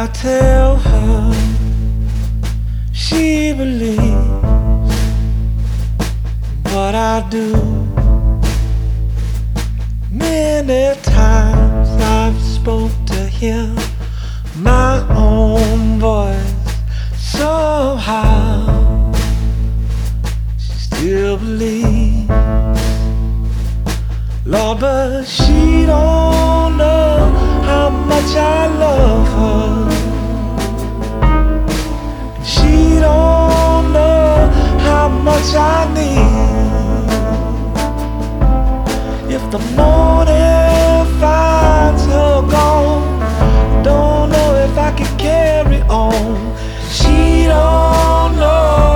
I tell her, she believes what I do. Many times I've spoke to hear my own voice. Somehow she still believes, Lord, but she don't know how much I love her. She don't know how much I need. If the morning finds her gone, don't know if I can carry on. She don't know.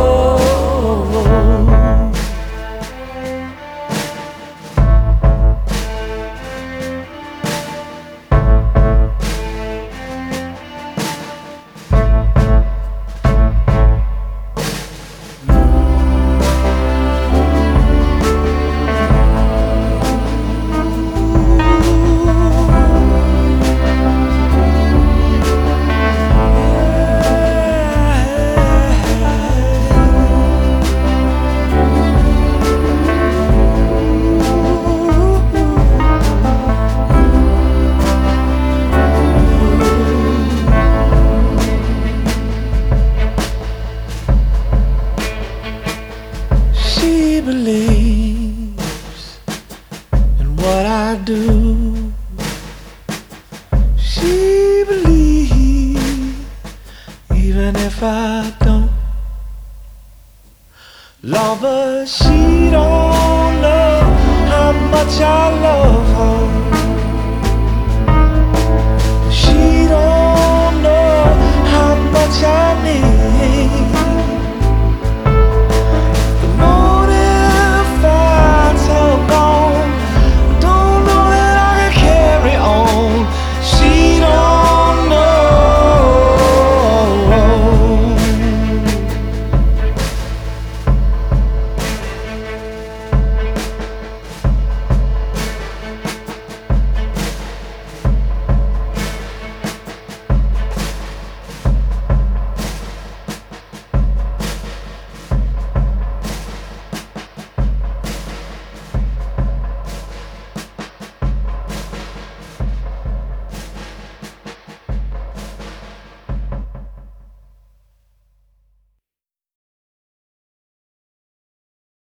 She believes in what I do. She believes even if I don't. Love her, she don't know how much I love her.